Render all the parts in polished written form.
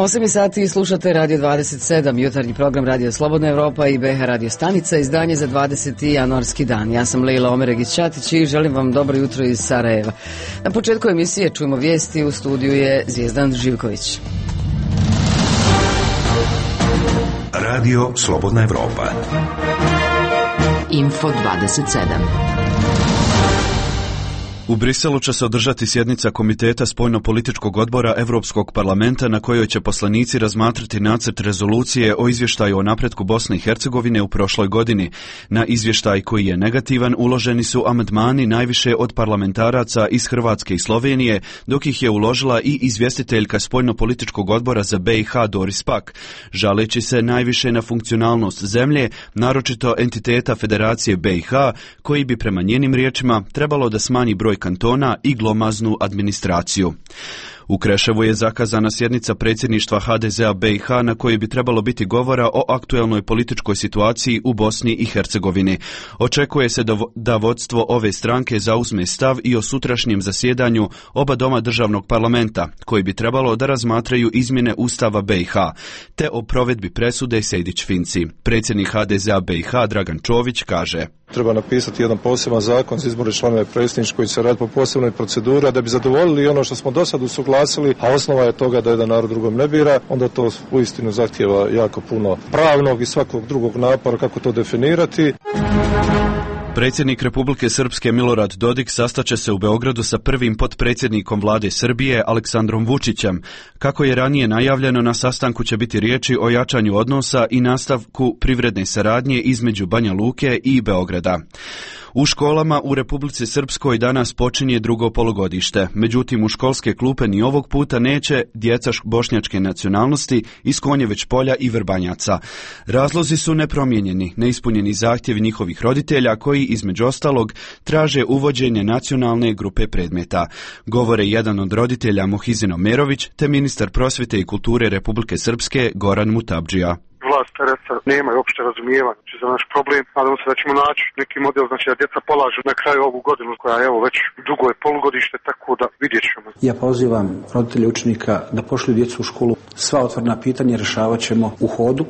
8 sati slušate Radio 27, jutarnji program Radio Slobodna Evropa i BH Radio Stanica, izdanje za 20. januarski dan. Ja sam Lejla Omeregić-Ćatić i želim vam dobro jutro iz Sarajeva. Na početku emisije čujemo vijesti, u studiju je Zvijezdan Živković. Radio Slobodna Evropa. Info 27. U Briselu će se održati sjednica Komiteta spoljno-političkog odbora Europskog parlamenta na kojoj će poslanici razmatrati nacrt rezolucije o izvještaju o napretku Bosne i Hercegovine u prošloj godini. Na izvještaj koji je negativan uloženi su amandmani najviše od parlamentaraca iz Hrvatske i Slovenije, dok ih je uložila i izvjestiteljka spoljno-političkog odbora za BiH Doris Pak, žaleći se najviše na funkcionalnost zemlje, naročito entiteta Federacije BiH, koji bi prema njenim riječima trebalo da smanji broj kantona i glomaznu administraciju. U Kreševu je zakazana sjednica predsjedništva HDZ-a BiH na kojoj bi trebalo biti govora o aktuelnoj političkoj situaciji u Bosni i Hercegovini. Očekuje se da vodstvo ove stranke zauzme stav i o sutrašnjem zasjedanju oba doma državnog parlamenta, koji bi trebalo da razmatraju izmjene Ustava BiH, te o provedbi presude Sejdić-Finci. Predsjednik HDZ-a BiH Dragan Čović kaže: Treba napisati jedan poseban zakon za izbore članove predsjedništva koji će raditi po posebnoj proceduri, da bi zadovoljili ono što smo do sad usuglasili, a osnova je toga da jedan narod drugom ne bira, onda to uistinu zahtijeva jako puno pravnog i svakog drugog napora kako to definirati. Predsjednik Republike Srpske Milorad Dodik sastaće se u Beogradu sa prvim potpredsjednikom vlade Srbije Aleksandrom Vučićem. Kako je ranije najavljeno, na sastanku će biti riječi o jačanju odnosa i nastavku privredne saradnje između Banja Luke i Beograda. U školama u Republici Srpskoj danas počinje drugo polugodište, međutim u školske klupe ni ovog puta neće djeca bošnjačke nacionalnosti iz Konjeveć polja i Vrbanjaca. Razlozi su nepromijenjeni, neispunjeni zahtjevi njihovih roditelja koji između ostalog traže uvođenje nacionalne grupe predmeta. Govore jedan od roditelja Muhizin Omerović te ministar prosvjete i kulture Republike Srpske Goran Mutabdžija. Vlast RS nemaju opšte razumijevanje za naš problem. Nadamo se da ćemo naći neki model, znači da djeca polažu na kraju ovu godinu koja evo već dugo je polugodište, tako da vidjet ćemo. Ja pozivam roditelje učenika da pošlju djecu u školu. Sva otvorena pitanja rješavat ćemo u hodu.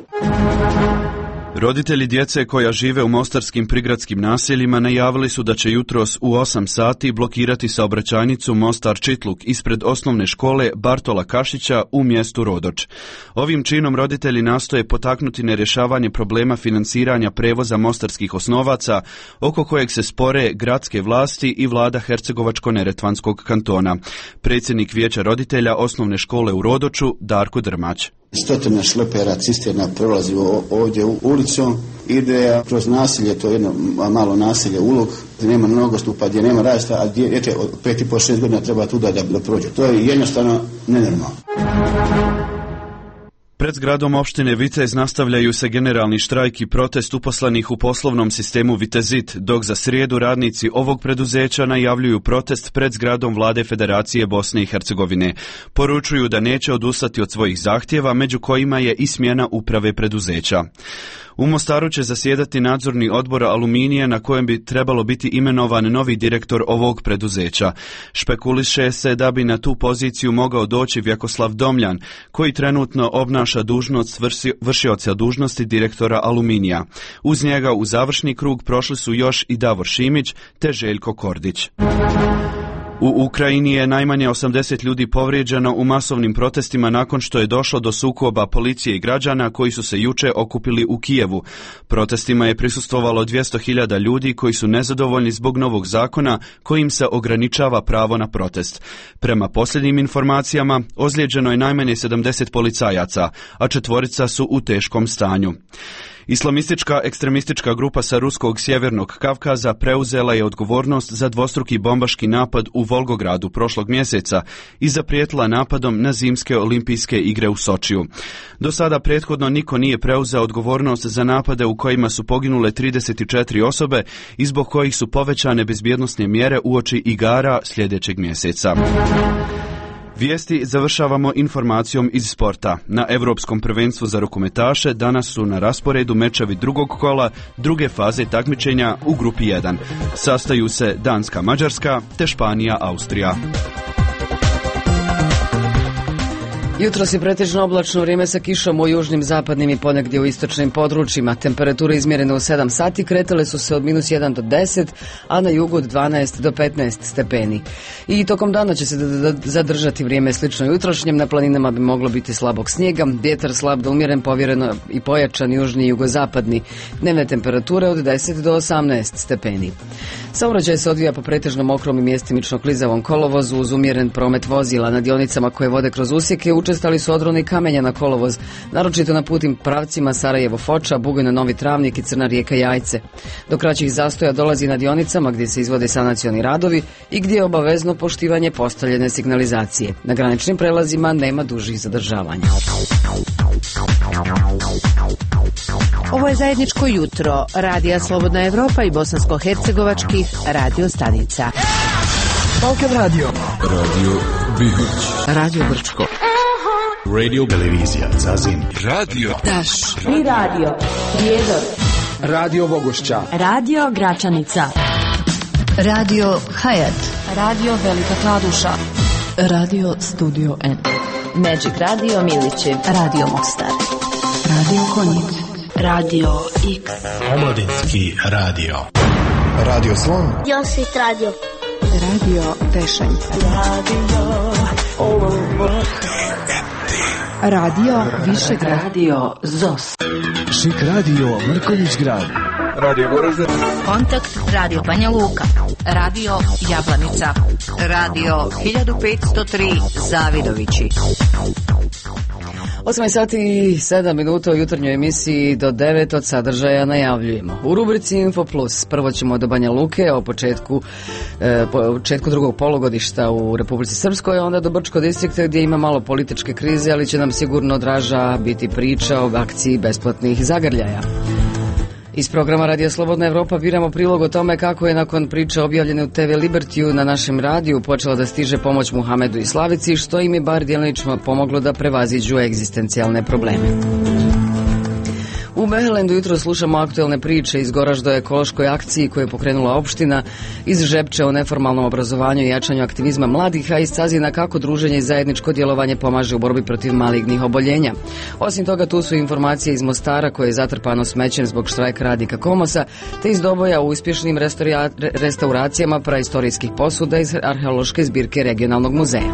Roditelji djece koja žive u mostarskim prigradskim naseljima najavili su da će jutros u 8 sati blokirati saobraćajnicu Mostar-Čitluk ispred osnovne škole Bartola Kašića u mjestu Rodoč. Ovim činom roditelji nastoje potaknuti nerješavanje problema financiranja prevoza mostarskih osnovaca, oko kojeg se spore gradske vlasti i vlada Hercegovačko-neretvanskog kantona. Predsjednik vijeća roditelja osnovne škole u Rodoču Darko Drmać. Stotina šlepera cisterna prolazi ovdje ulicom, ide kroz naselje, to je jedno malo naselje Ulog, gdje nema nogostupa, gdje nema rasta, a djete od 5,5-6 godina treba tuda da prođe. To je jednostavno nenormalno. Pred zgradom opštine Vitez nastavljaju se generalni štrajk i protest uposlenih u poslovnom sistemu Vitezit, dok za srijedu radnici ovog preduzeća najavljuju protest pred zgradom vlade Federacije Bosne i Hercegovine. Poručuju da neće odustati od svojih zahtjeva, među kojima je i smjena uprave preduzeća. U Mostaru će zasjedati nadzorni odbor Aluminija na kojem bi trebalo biti imenovan novi direktor ovog preduzeća. Špekuliše se da bi na tu poziciju mogao doći Vjekoslav Domljan, koji trenutno obnaša dužnost vršioca dužnosti direktora Aluminija. Uz njega u završni krug prošli su još i Davor Šimić te Željko Kordić. U Ukrajini je najmanje 80 ljudi povrijeđeno u masovnim protestima nakon što je došlo do sukoba policije i građana koji su se juče okupili u Kijevu. Protestima je prisustvovalo 200.000 ljudi koji su nezadovoljni zbog novog zakona kojim se ograničava pravo na protest. Prema posljednjim informacijama, ozlijeđeno je najmanje 70 policajaca, a 4 su u teškom stanju. Islamistička ekstremistička grupa sa ruskog sjevernog Kavkaza preuzela je odgovornost za dvostruki bombaški napad u Volgogradu prošlog mjeseca i zaprijetila napadom na zimske olimpijske igre u Sočiju. Do sada prethodno niko nije preuzeo odgovornost za napade u kojima su poginule 34 osobe i zbog kojih su povećane bezbjednosne mjere uoči igara sljedećeg mjeseca. Vijesti završavamo informacijom iz sporta. Na Europskom prvenstvu za rukometaše danas su na rasporedu mečevi drugog kola druge faze takmičenja u grupi 1. Sastaju se Danska-Mađarska te Španija-Austrija. Jutros je pretežno oblačno vrijeme sa kišom u južnim, zapadnim i ponegdje u istočnim područjima. Temperature izmjerene u 7 sati kretale su se od -1 do 10, a na jugu od 12 do 15 stepeni. I tokom dana će se zadržati vrijeme slično jutrošnjem. Na planinama bi moglo biti slabog snijega, vjetar slab do umjeren, povjereno i pojačan južni i jugozapadni. Dnevne temperature od 10 do 18 stepeni. Saobraćaj se odvija po pretežno mokrom i mjestimično klizavom kolovozu uz umjeren promet vozila. Na dionicama koje vode kroz usjeke učestali su odroni kamenja na kolovoz, naročito na putnim pravcima Sarajevo-Foča, Bugojno-Novi Travnik i Crna Rijeka-Jajce. Do kraćih zastoja dolazi na dionicama gdje se izvode sanacioni radovi i gdje je obavezno poštivanje postavljene signalizacije. Na graničnim prelazima nema dužih zadržavanja. Ovo je zajedničko jutro Radija Slobodna Evropa i bosansko-hercegovačkih radio stanica. Balkan Radio, Radio Bihać, Radio Brčko, Radio Televizija Zazin, Radio Daš i Radio Prijedor, Radio Vogošća, Radio Gračanica, Radio Hayat, Radio Velika Kladuša, Radio Studio N, Magic Radio Milići, Radio Mostar, Radio Konjic, Radio X, Omladinski radio, Radio Slon, Josit Radio, Radio Pešanica, Radio Višegrad, Radio ZOS, Šik Radio Mrkonjić Grad, Radio Goražde, Kontakt Radio Banja Luka, Radio Jablanica, Radio 1503 Zavidovići. 8 sati i 7 minuta u jutarnjoj emisiji do 9 od sadržaja najavljujemo. U rubrici Info Plus prvo ćemo do Banja Luke o početku drugog polugodišta u Republici Srpskoj, a onda do Brčko distrikta gdje ima malo političke krize, ali će nam sigurno draža biti priča o akciji besplatnih zagrljaja. Iz programa Radija Slobodna Evropa biramo prilog o tome kako je nakon priče objavljene u TV Libertiju na našem radiju počela da stiže pomoć Muhamedu i Slavici, što im je bar djelomično pomoglo da prevaziđu egzistencijalne probleme. U Mehelendu jutro slušamo aktuelne priče iz Goražda o ekološkoj akciji koju je pokrenula opština, iz Žepče o neformalnom obrazovanju i jačanju aktivizma mladih, a iz Cazina kako druženje i zajedničko djelovanje pomaže u borbi protiv malignih oboljenja. Osim toga tu su informacije iz Mostara koje je zatrpano smećem zbog štrajka radnika Komosa, te iz Doboja u uspješnim restauracijama praistorijskih posuda iz arheološke zbirke regionalnog muzeja.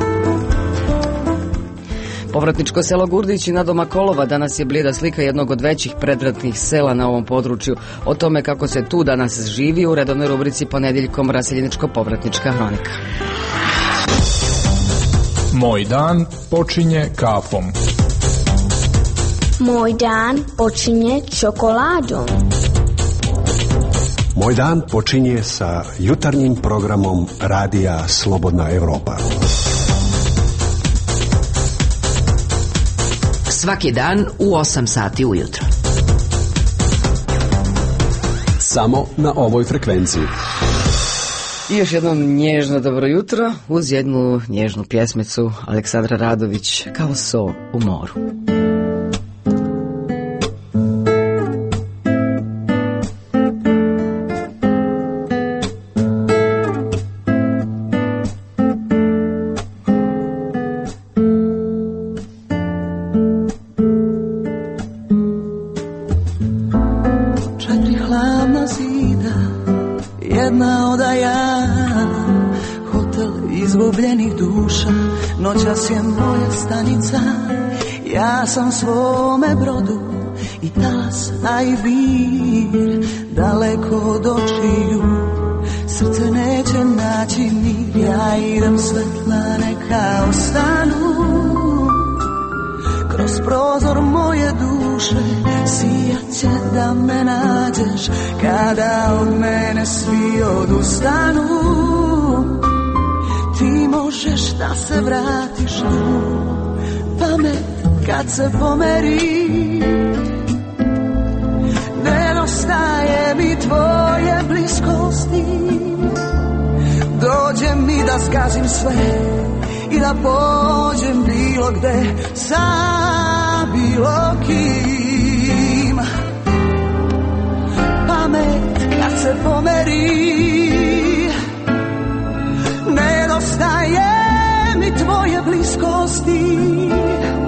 Povratničko selo Gurdić i nadomak Kolova danas je blijeda slika jednog od većih predratnih sela na ovom području. O tome kako se tu danas živi u redovnoj rubrici Ponedjeljkom raseljeničko-povratnička hronika. Moj dan počinje kafom. Moj dan počinje čokoladom. Moj dan počinje sa jutarnjim programom Radija Slobodna Evropa. Svaki dan u 8 sati ujutro. Samo na ovoj frekvenciji. I još jedno nježno dobro jutro uz jednu nježnu pjesmicu Aleksandra Radović, Kao so u moru. Noćas je moja stanica, ja sam svome brodu i talas, a i vir, daleko od očiju, srce neće naći mir, ja idem svetla neka ostanu, kroz prozor moje duše, sijat će da me nađeš, kada od mene svi odustanu. Ti možeš da se vratiš tu, pamet kad se pomeri. Nedostaje mi tvoje bliskosti, dođe mi da zgazim sve i da pođem bilo gde sa bilo kim. Pamet kad se pomeri, nedostaje mi tvoje bliskosti,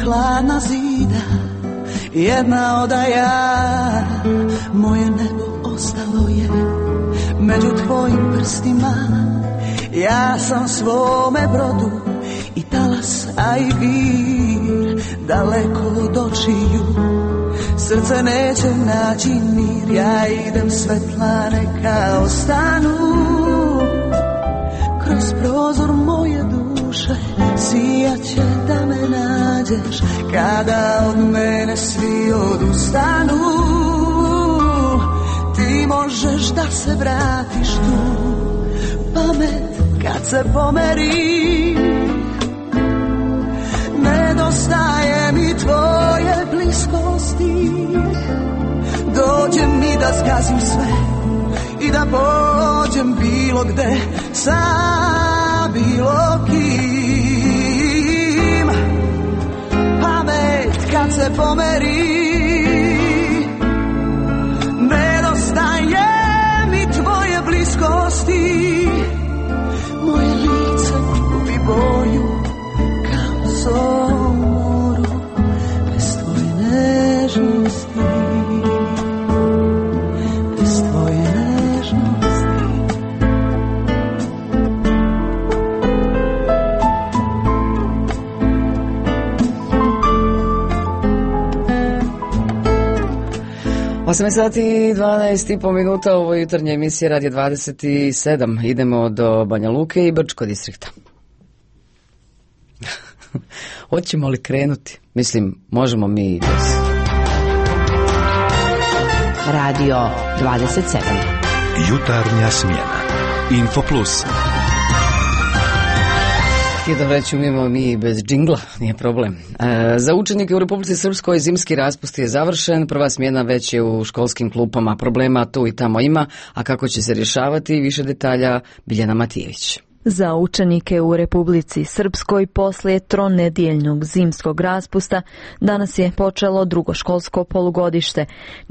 hladna zida, jedna odaja, moje nebo ostalo je među tvojim prstima. Ja sam svome brodu i talas, a i vir, daleko od očiju, srce neće naći mir. Ja idem, svetla neka ostanu, kroz prozor moje duše sijaće da me nađeš, kada od mene svi odustanu. Ti možeš da se vratiš tu, pamet kad se pomeri. Nedostaje mi tvoje bliskosti, dođe mi da zgazim sve i da pođem bilo gde sa bilo kim. Pamet kad se pomeri, nedostaje mi tvoje bliskosti, moje lice gubi boju kao zoru bez tvoje nežnosti, bez tvoje nežnosti. Osam sati i 12,5 minuta, ovo je jutarnja emisija Radio 27. Idemo do Banja Luke i Brčko distrikta. Hoćemo li krenuti? Mislim, možemo mi i bez. Radio 27. Jutarnja smjena. Info Plus. Htio da reći umijemo mi bez džingla, nije problem. Za učenike u Republici Srpskoj zimski raspust je završen, prva smjena već je u školskim klupama, problema tu i tamo ima, a kako će se rješavati, više detalja Biljana Matijević. Za učenike u Republici Srpskoj poslije tronedjeljnog zimskog raspusta danas je počelo drugo školsko polugodište.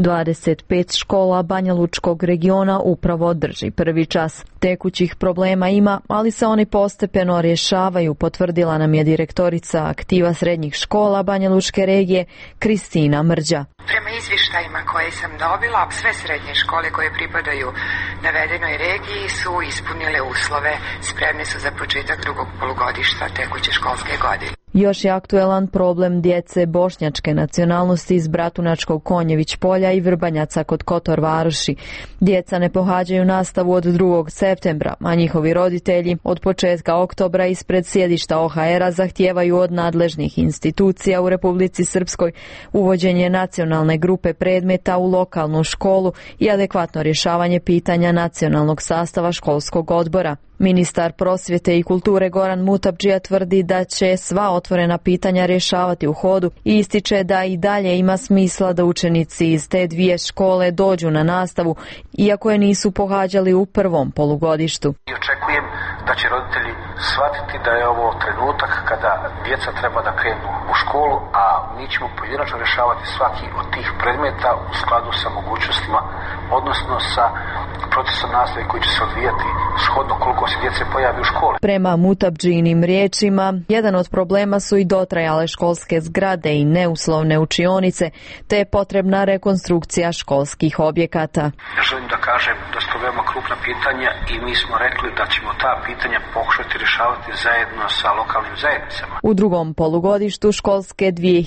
25 škola Banjalučkog regiona upravo drži prvi čas. Tekućih problema ima, ali se oni postepeno rješavaju, potvrdila nam je direktorica aktiva srednjih škola Banjalučke regije Kristina Mrđa. Prema izvještajima koje sam dobila, sve srednje škole koje pripadaju navedenoj regiji su ispunile uslove, spremne su za početak drugog polugodišta tekuće školske godine. Još je aktuelan problem djece bošnjačke nacionalnosti iz Bratunačkog Konjević polja i Vrbanjaca kod Kotor Varoši. Djeca ne pohađaju nastavu od 2. septembra, a njihovi roditelji od početka oktobra ispred sjedišta OHR-a zahtijevaju od nadležnih institucija u Republici Srpskoj uvođenje nacionalne grupe predmeta u lokalnu školu i adekvatno rješavanje pitanja nacionalnog sastava školskog odbora. Ministar prosvjete i kulture Goran Mutapdžija tvrdi da će sva otvorena pitanja rješavati u hodu i ističe da i dalje ima smisla da učenici iz te dvije škole dođu na nastavu, iako je nisu pohađali u prvom polugodištu. Očekujem da će roditelji shvatiti da je ovo trenutak kada djeca treba da krenu u školu, a mi ćemo pojedinačno rješavati svaki od tih predmeta u skladu sa mogućnostima, odnosno sa procesom nastave koji će se odvijati shodno koliko se djece pojavi u školi. Prema Mutapdžinim riječima, jedan od problema su i dotrajale školske zgrade i neuslovne učionice, te je potrebna rekonstrukcija školskih objekata. Želim da kažem da su to veoma krupna pitanja i mi smo rekli da ćemo ta pitanja pokušati rješavati zajedno sa lokalnim zajednicama. U drugom polugodištu školske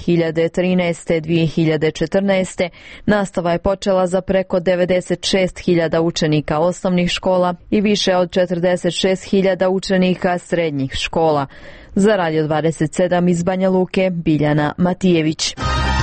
2013-2014 nastava je počela za preko 96.000 učenika osnovnih škola i više od 46.000 učenika srednjih škola. Za Radio 27 iz Banja Luke, Biljana Matijević.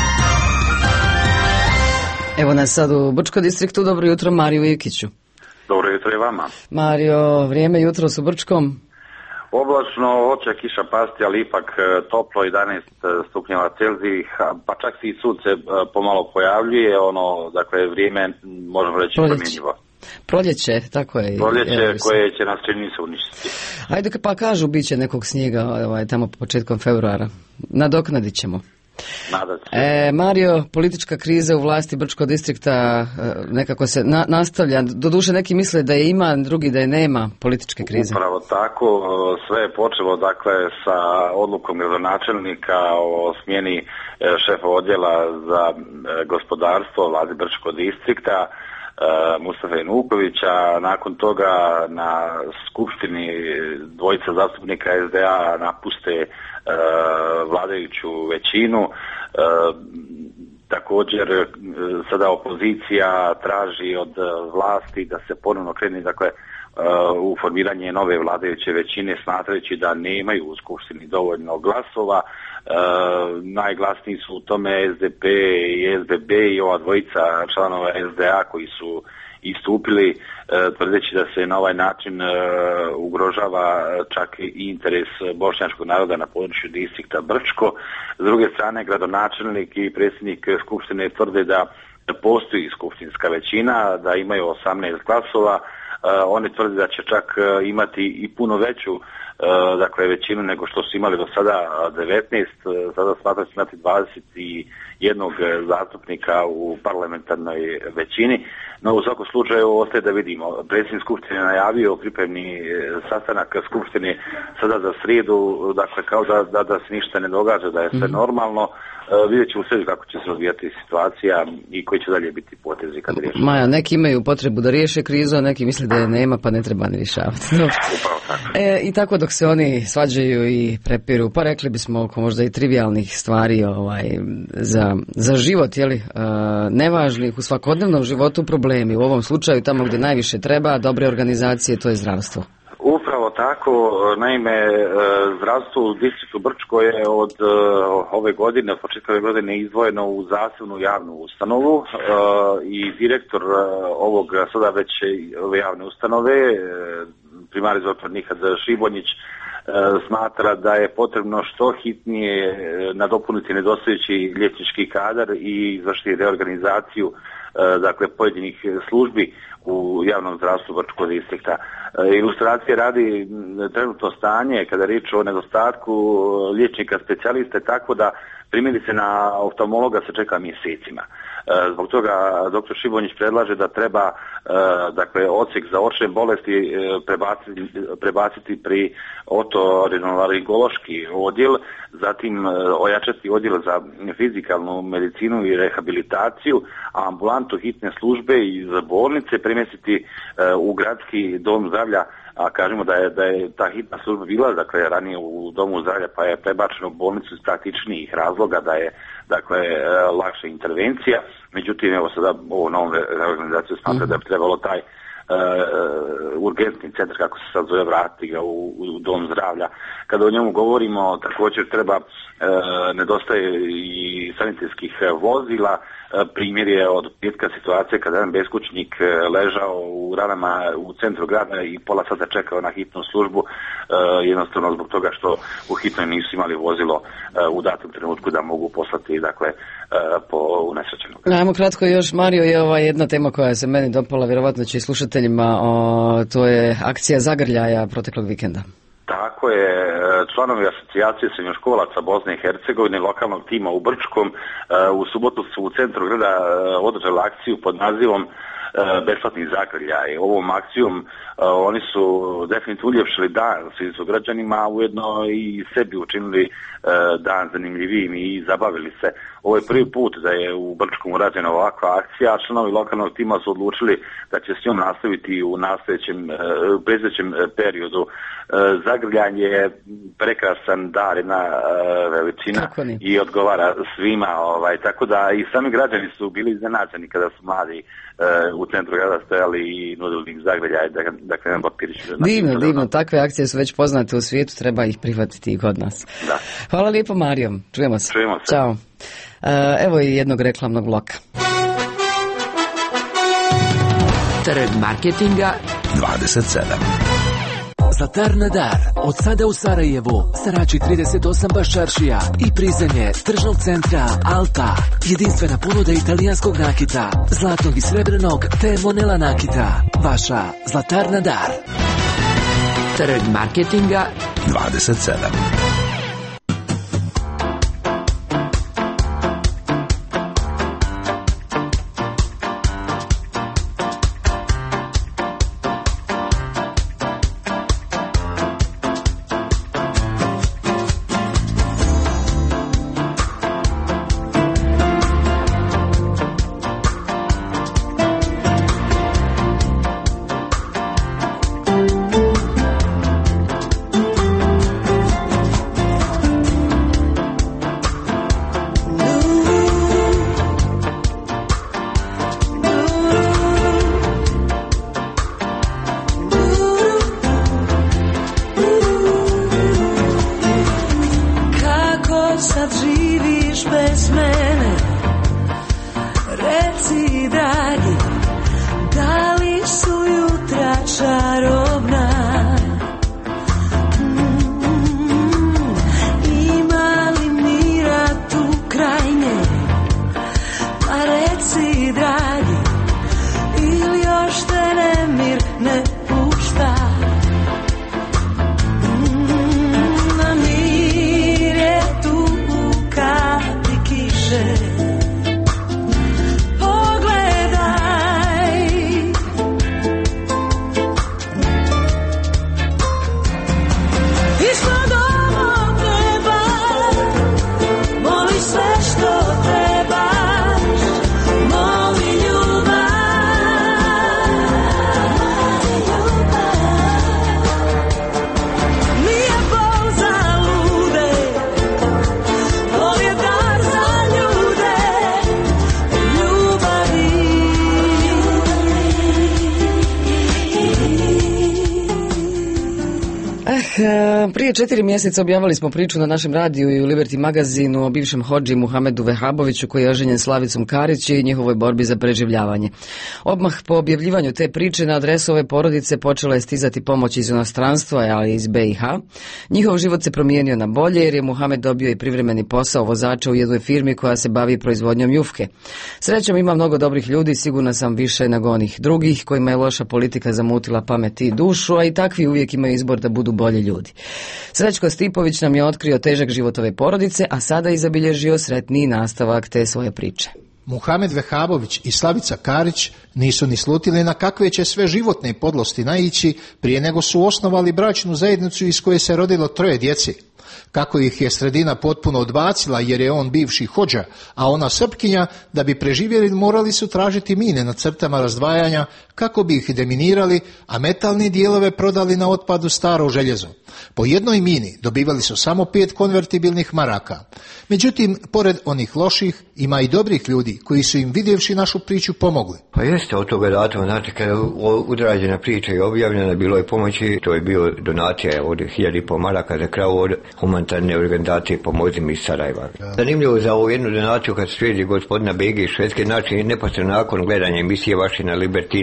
Evo nas sad u Brčko distriktu, dobro jutro Mariju Ikiću. Dobro jutro i vama. Mario, vrijeme jutro su Brčkom? Oblačno, hoće kiša pasti, ali ipak toplo, 11 stupnjeva Celzijih, pa čak i sunce pomalo pojavljuje, dakle vrijeme možemo reći promjenjivo. Proljeće, tako je. Proljeće koje će nas čini se uništiti. Ajde, pa kažu bit će nekog snijega tamo početkom februara. Nadoknadit ćemo. Nadat se. Mario, politička kriza u vlasti Brčkog distrikta nekako se nastavlja. Doduše neki misle da je ima, drugi da je nema političke krize. Upravo tako, sve je počelo dakle sa odlukom gradonačelnika o smjeni šefa odjela za gospodarstvo vlade Brčkog distrikta Mustafa Janukovića. Nakon toga na skupštini dvojica zastupnika SDA napuste vladajuću većinu. Također sada opozicija traži od vlasti da se ponovno krene dakle u formiranje nove vladajuće većine, smatrajući da nemaju u skupštini dovoljno glasova. Najglasniji su u tome SDP i SBB i ova dvojica članova SDA koji su istupili tvrdeći da se na ovaj način ugrožava čak i interes bošnjačkog naroda na području distrikta Brčko. S druge strane, gradonačelnik i predsjednik skupštine tvrde da postoji skupštinska većina, da imaju 18 glasova. Oni tvrde da će čak imati i puno veću dakle većinu nego što su imali do sada 19, sada smatraju se imati 21 zastupnika u parlamentarnoj većini, no u svakom slučaju ostaje da vidimo. Predsjednik skupštine najavio pripremni sastanak skupštine sada za srijedu, dakle kao da se ništa ne događa, da je sve normalno. Vidjet ćemo sve kako će se odvijati situacija i koji će dalje biti potezi kad riješi. Maja, neki imaju potrebu da riješe krizu, a neki misle da je nema pa ne treba ni rješavati. Upravo tako. I tako dok se oni svađaju i prepiru, pa rekli bismo oko možda i trivialnih stvari za život, nevažnih u svakodnevnom životu problemi. U ovom slučaju tamo gdje najviše treba dobre organizacije, to je zdravstvo. Upravo tako, naime, zdravstvo u distriktu Brčko je od ove godine, od početka ove godine izdvojeno u zasebnu javnu ustanovu i direktor ovog sada već ove javne ustanove, primarni doktor Nihad Šibonjić, smatra da je potrebno što hitnije nadopuniti nedostajući liječnički kadar i izvršiti reorganizaciju dakle pojedinih službi u javnom zdravstvu Brčkog distrikta. Ilustracije radi trenutno stanje kada je riječ o nedostatku liječnika specijaliste, tako da primjerice na oftalmologa se čeka mjesecima. Zbog toga dr. Šibonjić predlaže da treba dakle odsjek za očne bolesti prebaciti pri otorinolaringološki odjel, zatim ojačati odjel za fizikalnu medicinu i rehabilitaciju, a ambulantu hitne službe iz bolnice premjestiti u gradski dom zdravlja, a kažemo da je ta hitna služba bila dakle ranije u domu zdravlja pa je prebačena u bolnicu iz praktičnijih razloga da je dakle lakša intervencija. Međutim, evo sada ovo novom reorganizaciju smatra da bi trebalo taj urgentni centar, kako se sad zove, vratiti ga u dom zdravlja. Kada o njemu govorimo, također treba nedostaje i sanitetskih vozila. Primjer je od petka situacije kada jedan beskućnik ležao u ranama u centru grada i pola sata čekao na hitnu službu, jednostavno zbog toga što u hitnoj nisu imali vozilo u datom trenutku da mogu poslati dakle po unesrećenog. Ajmo kratko još, Mario, je jedna tema koja se meni dopala, vjerovatno će i slušateljima, to je akcija zagrljaja proteklog vikenda. Tako je, članovi asocijacije srednjoškolaca Bosne i Hercegovine lokalnog tima u Brčkom u subotu su u centru grada održali akciju pod nazivom besplatni zagrljaj. Ovom akcijom oni su definitivno uljepšili dan svim sugrađanima, a ujedno i sebi učinili dan zanimljivijim i zabavili se. Ovo je prvi put da je u Brčkom urađena ovakva akcija, a članovi lokalnog tima su odlučili da će s njom nastaviti u predstojećem periodu. Zagrljanje je prekrasan dar, jedna veličina i odgovara svima, tako da i sami građani su bili iznenađeni kada su mladi u centru grada stojali i nudili zagrljaj da krenu papirići. Divno, takve akcije su već poznate u svijetu, treba ih prihvatiti i kod nas. Da. Hvala lijepo, Mario, čujemo se. Ćao. Evo i jednog reklamnog bloka. Trg marketinga 27. Zlatar na dar, od sada u Sarajevu, Sarači 38 Baščaršija i prizemlje tržnog centra Alta. Jedinstvena ponuda italijanskog nakita, zlatnog i srebrnog te Monela nakita. Vaša Zlatar na dar. Trg marketinga 27. još bez mene? Reci, dragi, da li su jutra čarobna? Ima li mira tu kraj nje? Pa reci, dragi, ili još te nemir ne pušta? Na mir je tu u kapi kiše. Prije 4 mjeseca objavili smo priču na našem radiju i u Liberty magazinu o bivšem hodži Muhamedu Vehaboviću koji je oženjen Slavicom Karić i njihovoj borbi za preživljavanje. Odmah po objavljivanju te priče na adresu ove porodice počela je stizati pomoć iz inostranstva, ali i iz BiH. Njihov život se promijenio na bolje jer je Muhamed dobio i privremeni posao vozača u jednoj firmi koja se bavi proizvodnjom jufke. Srećom ima mnogo dobrih ljudi, sigurna sam više nego onih drugih kojima je loša politika zamutila pamet i dušu, a i takvi uvijek imaju izbor da budu bolji ljudi. Srećko Stipović nam je otkrio težak život ove porodice, a sada je zabilježio sretniji nastavak te svoje priče. Muhamed Vehabović i Slavica Karić nisu ni slutili na kakve će sve životne podlosti naići prije nego su osnovali bračnu zajednicu iz koje se rodilo 3 djece. Kako ih je sredina potpuno odbacila jer je on bivši hodža, a ona Srpkinja, da bi preživjeli morali su tražiti mine na crtama razdvajanja kako bi ih deminirali, a metalne dijelove prodali na otpadu staro željezo. Po jednoj mini dobivali su samo 5 konvertibilnih maraka. Međutim, pored onih loših, ima i dobrih ljudi koji su im vidjevši našu priču pomogli. Pa jeste od toga datuma, znate, kada je udrađena priča i objavljena, bilo je pomoći, to je bio donacija od 1.500 maraka za kravu od humanitarne organizacije Pomozi mi iz Sarajeva. Zanimljivo za ovu jednu donaciju kad slijedi gospodina Bege iz Švedske, znači neposredno nakon gledanja emisije vaše na Liberty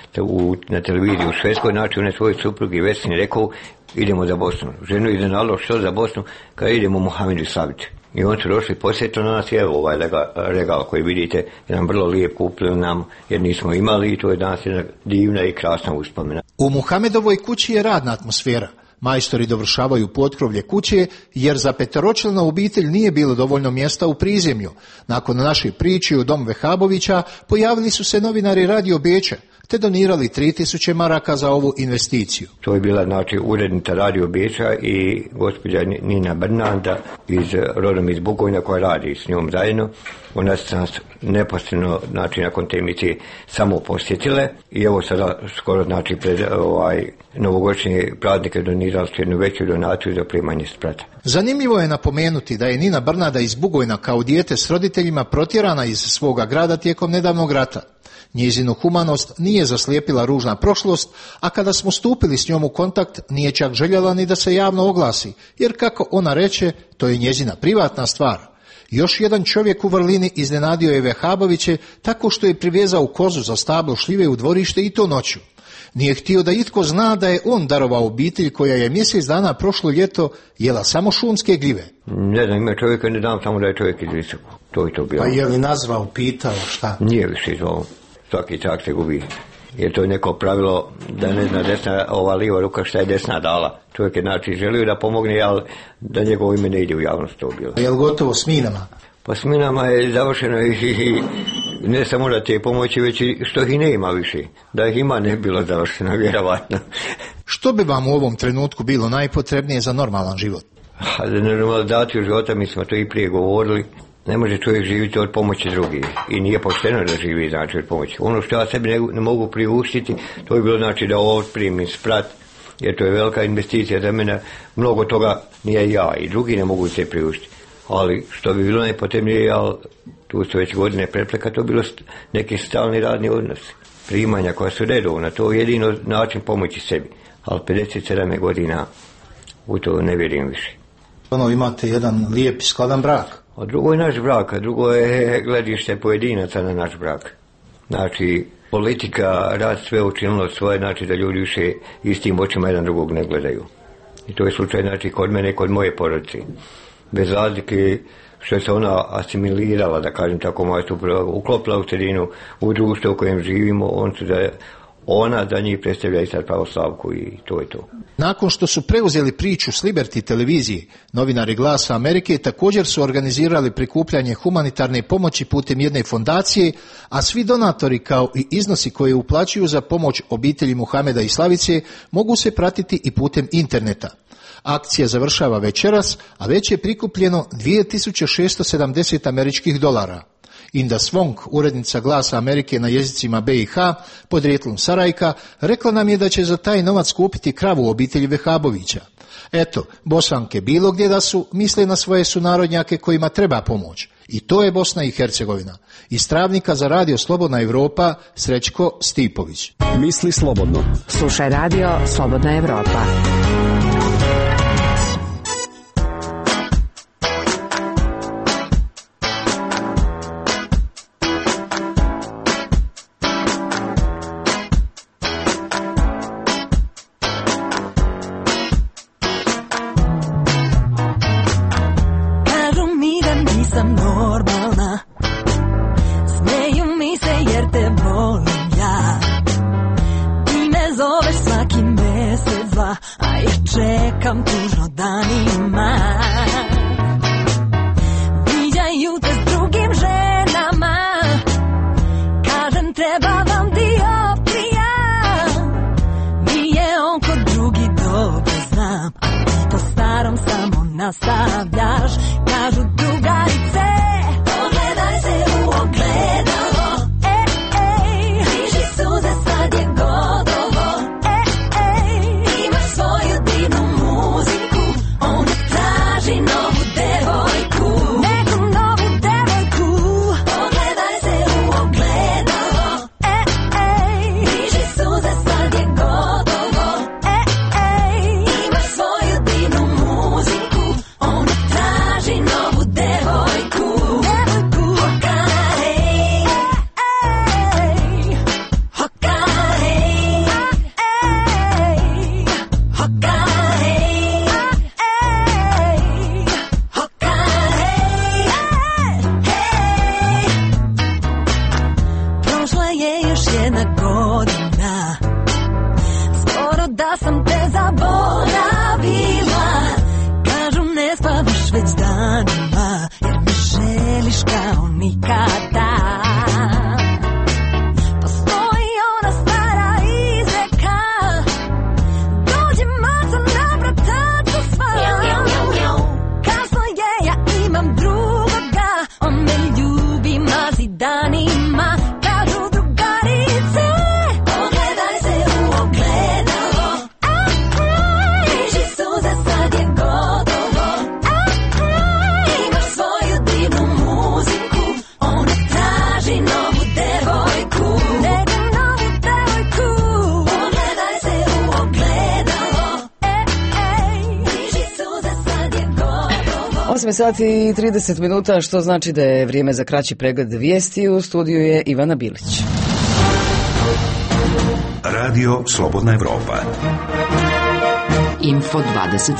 na televiziji u Švedskoj, znači on je svoj suprugi Vesni rekao idemo za Bosnu. Ženu iznenadilo što za Bosnu, kada idemo Muhamedu Slavici. I oni su došli posjetno na nas, evo ovaj regal koji vidite, jedan vrlo lijep kupili nam jer nismo imali i to je danas jedna divna i krasna uspomena. U Muhamedovoj kući je radna atmosfera. Majstori dovršavaju potkrovlje kuće jer za 5-članu obitelj nije bilo dovoljno mjesta u prizemlju. Nakon naše priče u dom Vehabovića pojavili su se novinari Radio Beča te donirali 3000 maraka za ovu investiciju. To je bila znači urednica Radio Beča i gospođa Nina Bernanda rodom iz Bugojna koja radi s njom zajedno. Ona se nas neposredno znači nakon te emisije samo posjetile i evo sada skoro znači pred novogodišnje praznike donirali su jednu veću donaciju za primanje sprata. Zanimljivo je napomenuti da je Nina Bernada iz Bugojna kao dijete s roditeljima protjerana iz svoga grada tijekom nedavnog rata. Njezinu humanost nije zaslijepila ružna prošlost, a kada smo stupili s njom u kontakt nije čak željela ni da se javno oglasi, jer kako ona reče, to je njezina privatna stvar. Još jedan čovjek u vrlini iznenadio je Vehaboviće tako što je privezao kozu za stablo šljive u dvorište i to noću. Nije htio da itko zna da je on darovao obitelj koja je mjesec dana prošlo ljeto jela samo šunske gljive. Ne znam, ima čovjeka, ne znam samo da je čovjek iz Visoko. To je to bilo. Pa je li nazvao, pitao, šta? Nije više zvao. Svaki čak se gubi. Jer to je neko pravilo da ne zna desna, ova lijeva ruka šta je desna dala. Čovjek je znači želio da pomogne, ali da njegovo ime ne ide u javnost to bilo. Je li gotovo s minama? Pa s minama je završeno i ne samo da te pomoći, već i što ih nema više. Da ih ima ne bilo završeno, vjerovatno. Što bi vam u ovom trenutku bilo najpotrebnije za normalan život? Za normalizaciju života, mi smo to i prije govorili. Ne može čovjek živjeti od pomoći drugih i nije pošteno da živi znači od pomoći. Ono što ja sebi ne mogu priuštiti, to je bilo znači da otprimim sprat, jer to je velika investicija za mene, mnogo toga nije ja i drugi ne mogu se priuštiti. Ali što bi bilo najpotrebnije, ali tu su već godine prepreka, to je bilo neki stalni radni odnos, primanja koja su redovna, to je jedino način pomoći sebi. Ali 57 godina u to ne vjerujem više. Imate jedan lijep i skladan brak. A drugo je naš brak, a drugo je gledište pojedinaca na naš brak. Znači, politika, rad sve učinilo svoje, znači da ljudi više istim očima jedan drugog ne gledaju. I to je slučaj, znači, kod mene i kod moje porodice. Bez razlike što se ona asimilirala, da kažem tako, moja supruga uklopila u sredinu, u društvo u kojem živimo, ona za njih predstavlja i sad pravoslavku i to je to. Nakon što su preuzeli priču s Liberty televizije, novinari Glasa Amerike također su organizirali prikupljanje humanitarne pomoći putem jedne fondacije, a svi donatori kao i iznosi koje uplaćuju za pomoć obitelji Muhameda i Slavice mogu se pratiti i putem interneta. Akcija završava večeras, a već je prikupljeno 2670 američkih dolara. Inda Svong, urednica Glasa Amerike na jezicima BiH, podrijetlom Sarajka, rekla nam je da će za taj novac kupiti kravu obitelji Vehabovića. Eto, Bosanke bilo gdje da su, misle na svoje sunarodnjake kojima treba pomoć. I to je Bosna i Hercegovina. Iz Travnika za Radio Slobodna Evropa, Srećko Stipović. Misli slobodno. Slušaj Radio Slobodna Evropa. Čekam tužno danima. Viđaju te s drugim ženama. Kažem treba vam dioptrija. Nije on kod drugi dobro znam. A ti po starom samo nastavljaš. Kažu drugarice, pogledaj se u ogledalo. Križi suze, sad je gotovo. Novu devojku, neku novu devojku. Pogledaj se u ogledalo. Križi suze, sad je gotovo. Imaš svoju divnu muziku. Ona traži novu devojku. Hokahej, hokahej, hokahej. Jedna godina, skoro da sam te zaboravila. Kažu ne spavaš već danima, jer me želiš kao nikada. Postoji ona stara izreka, dođe maca na vrataču sva. Kasno je, ja imam drugoga, on me ljubi, mazi danima. Sati i 30 minuta, što znači da je vrijeme za kraći pregled vijesti. U studiju je Ivana Bilić. Radio Slobodna Evropa. Info 27.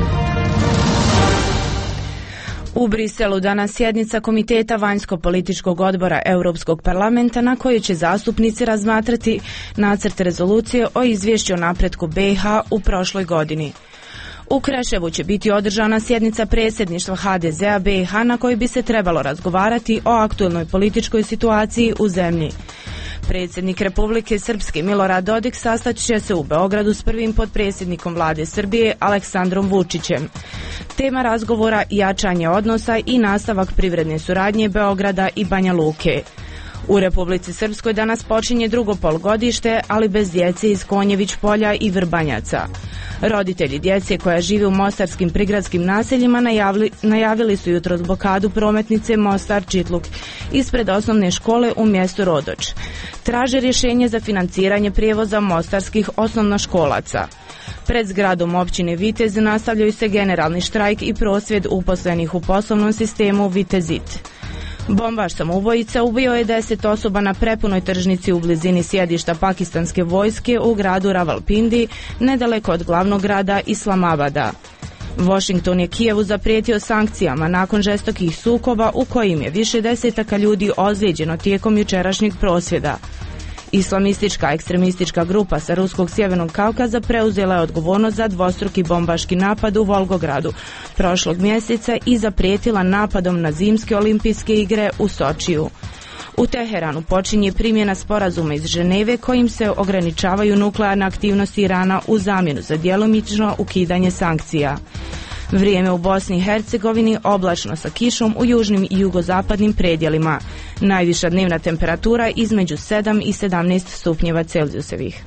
U Briselu danas sjednica Komiteta vanjsko-političkog odbora Europskog parlamenta na kojoj će zastupnici razmatrati nacrt rezolucije o izvješću o napretku BiH u prošloj godini. U Kreševu će biti održana sjednica predsjedništva HDZ-a BiH na kojoj bi se trebalo razgovarati o aktualnoj političkoj situaciji u zemlji. Predsjednik Republike Srpske Milorad Dodik sastat će se u Beogradu s prvim potpredsjednikom vlade Srbije Aleksandrom Vučićem. Tema razgovora jačanje odnosa i nastavak privredne suradnje Beograda i Banja Luke. U Republici Srpskoj danas počinje drugo polugodište, ali bez djece iz Konjević polja i Vrbanjaca. Roditelji djece koja žive u mostarskim prigradskim naseljima najavili su jutros blokadu prometnice Mostar-Čitluk ispred osnovne škole u mjestu Rodoč. Traže rješenje za financiranje prijevoza mostarskih osnovnoškolaca. Pred zgradom općine Vitez nastavljaju se generalni štrajk i prosvjed uposlenih u poslovnom sistemu Vitezit. Bombaš samoubojica ubio je 10 osoba na prepunoj tržnici u blizini sjedišta pakistanske vojske u gradu Ravalpindi, nedaleko od glavnog grada Islamabada. Washington je Kijevu zaprijetio sankcijama nakon žestokih sukoba u kojim je više desetaka ljudi ozlijeđeno tijekom jučerašnjeg prosvjeda. Islamistička ekstremistička grupa sa Ruskog sjevernog Kaukaza preuzela je odgovornost za dvostruki bombaški napad u Volgogradu prošlog mjeseca i zaprijetila napadom na zimske olimpijske igre u Sočiju. U Teheranu počinje primjena sporazuma iz Ženeve kojim se ograničavaju nuklearne aktivnosti Irana u zamjenu za djelomično ukidanje sankcija. Vrijeme u Bosni i Hercegovini oblačno sa kišom u južnim i jugozapadnim predjelima. Najviša dnevna temperatura između 7 i 17 stupnjeva Celzijusevih.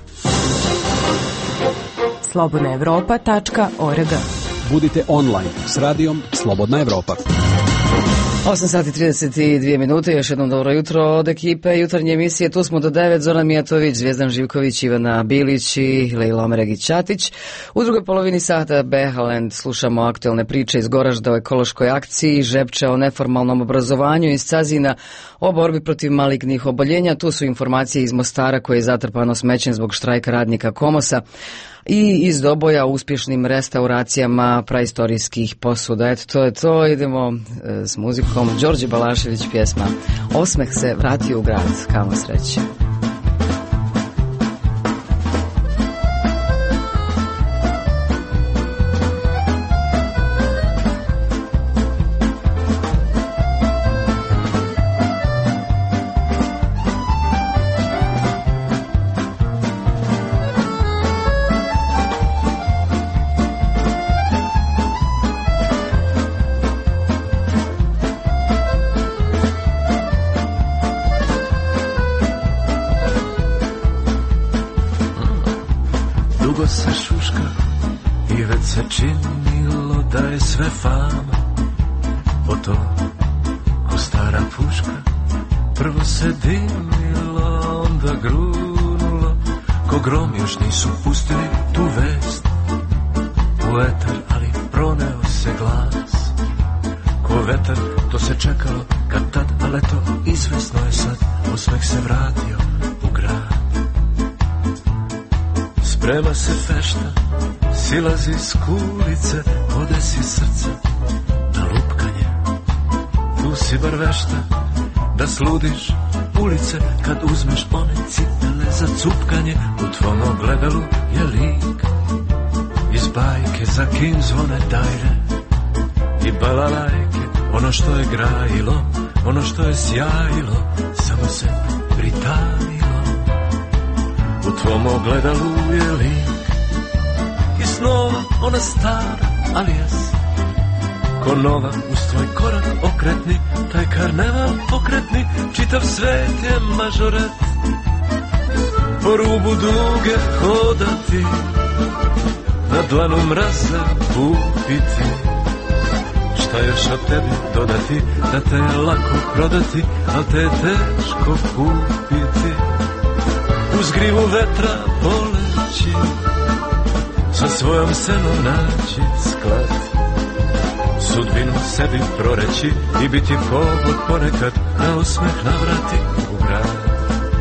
slobodnaevropa.org. Budite online s radijom Slobodna Evropa. 8 sati 32 minute, još jednom dobro jutro od ekipe jutarnje emisije. Tu smo do 9, Zoran Mijatović, Zvijezdan Živković, Ivana Bilić i Lejla Omeregić-Ćatić. U drugoj polovini sata Behaland slušamo aktualne priče iz Goražda o ekološkoj akciji, Žepče o neformalnom obrazovanju iz Cazina o borbi protiv malignih oboljenja. Tu su informacije iz Mostara koje je zatrpano smećem zbog štrajka radnika Komosa i iz Doboja o uspješnim restauracijama praistorijskih posuda. Eto, to je to. Idemo s muzikom. Đorđe Balašević, pjesma Osmeh se vratio u grad. Kamo sreće. Silazi s kulice, ode si srce na lupkanje. Tu si bar vešta da sludiš ulice kad uzmeš one cipele za cupkanje. U tvom ogledalu je lik iz bajke za kim zvone dajre i balalajke. Ono što je grajilo, ono što je sjajilo, samo se pritajilo. U tvom ogledalu je lik snova, ona stara, ali jes ko nova, uz tvoj korak okretni, taj karneval pokretni, čitav svet je mažoret. Po rubu duge hodati, na dlanu mraza upiti. Šta još od tebi dodati, da te je lako prodati, al te je teško kupiti. Uz grivu vetra poleći, sa svojom senom naći sklad, sudbinu sebi proreći i biti povod ponekad da osmeh navrati u grad.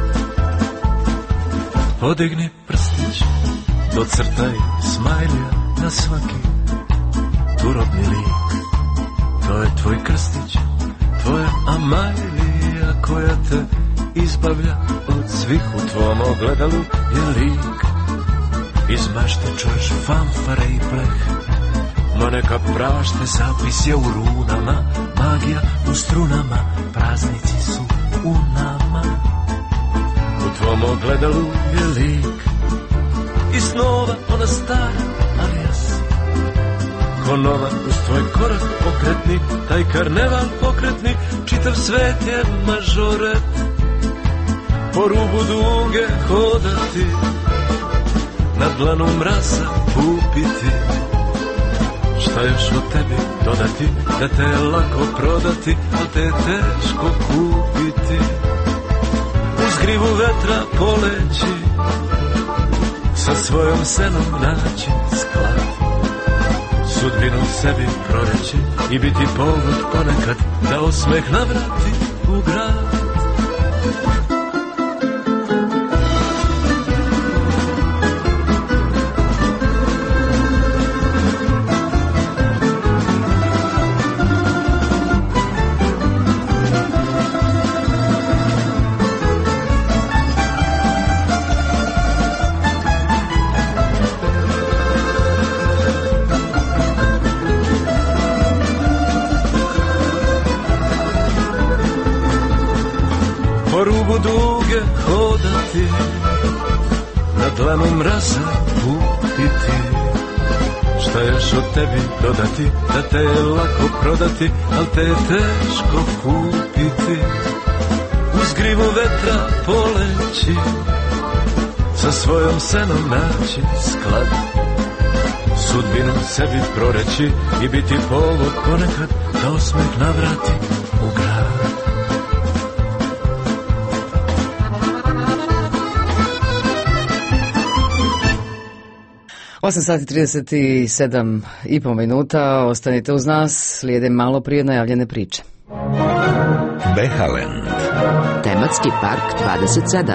Podigni prstić, docrtaj smajlija na svaki turobni lik. To je tvoj krstić, tvoja Amajlija koja te izbavlja od svih. U tvom ogledalu je lik iz mašte čuješ fanfare i pleh, ma neka prašte zapis je u runama, magija u strunama, praznici su u nama. U tvom ogledalu je lik i snova ona stara, ali jas ko nova, uz tvoj korak pokretni, taj karneval pokretni, čitav svet je mažoret. Po rubu duge hodati, na dlanu mraza upiti. Šta još od tebi dodati, da te je lako prodati, al te je teško kupiti. Uz grivu vetra poleći, sa svojom senom naći sklad, sudbinu sebi proreći i biti povod ponekad da osmeh navrati u grad. Po rubu duge hodati, na dlanu mraza kupiti. Šta još od tebi dodati, da te je lako prodati, al te je teško kupiti. Uz grivu vetra poleći, sa svojom senom naći sklad, sudbinu sebi proreći i biti povod ponekad da osmeh navrati u grad. 8:37 minuta, ostanite uz nas, slijede malo prije najavljene priče. Behaland. Tematski park 27.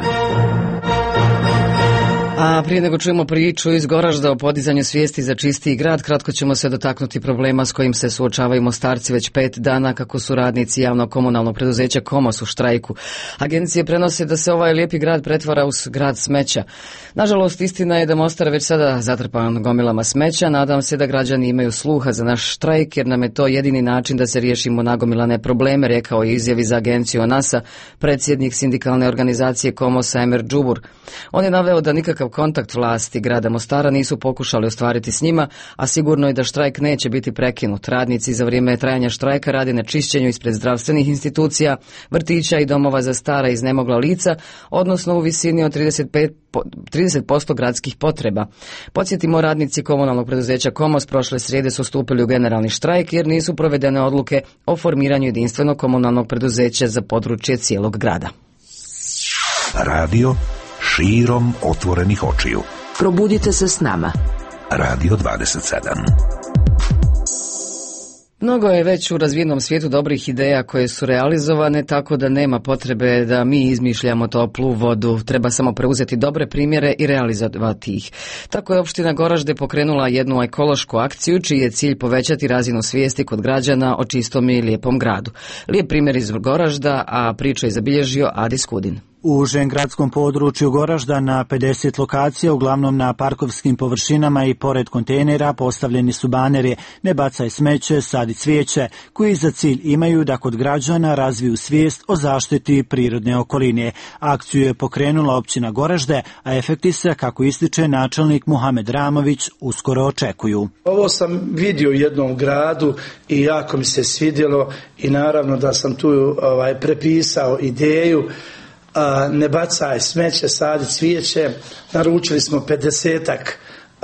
A prije nego čujemo priču iz Goražda o podizanju svijesti za čistiji grad, kratko ćemo se dotaknuti problema s kojim se suočavaju Mostarci već 5 dana kako su radnici javnog komunalnog preduzeća Komos u štrajku. Agencije prenose da se ovaj lijepi grad pretvara u grad smeća. Nažalost, istina je da Mostar već sada zatrpan gomilama smeća. Nadam se da građani imaju sluha za naš štrajk, jer nam je to jedini način da se riješimo nagomilane probleme, rekao je izjavi za agenciju ONAS-a predsjednik sindikalne organizacije Komosa Emer Džubur. On je naveo da nikakav kontakt vlasti grada Mostara nisu pokušali ostvariti s njima, a sigurno je da štrajk neće biti prekinut. Radnici za vrijeme trajanja štrajka rade na čišćenju ispred zdravstvenih institucija, vrtića i domova za stara i iznemogla lica, odnosno u visini od 30% gradskih potreba. Podsjetimo, radnici komunalnog preduzeća Komos prošle srijede su stupili u generalni štrajk jer nisu provedene odluke o formiranju jedinstvenog komunalnog preduzeća za područje cijelog grada. Radio širom otvorenih očiju. Probudite se s nama. Radio 27. Mnogo je već u razvijenom svijetu dobrih ideja koje su realizovane, tako da nema potrebe da mi izmišljamo toplu vodu. Treba samo preuzeti dobre primjere i realizovati ih. Tako je opština Goražde pokrenula jednu ekološku akciju čiji je cilj povećati razinu svijesti kod građana o čistom i lijepom gradu. Lijep primjer iz Goražda, a priču je zabilježio Adi Skudin. U užem gradskom području Goražda na 50 lokacija, uglavnom na parkovskim površinama i pored kontejnera, postavljeni su baneri "Ne bacaj smeće, sadi cvijeće", koji za cilj imaju da kod građana razviju svijest o zaštiti prirodne okoline. Akciju je pokrenula općina Goražde, a efekti se, kako ističe načelnik Muhamed Ramović, uskoro očekuju. Ovo sam vidio u jednom gradu i jako mi se svidjelo i naravno da sam tu prepisao ideju "Ne bacaj smeće, sadi cvijeće". Naručili smo 50-ak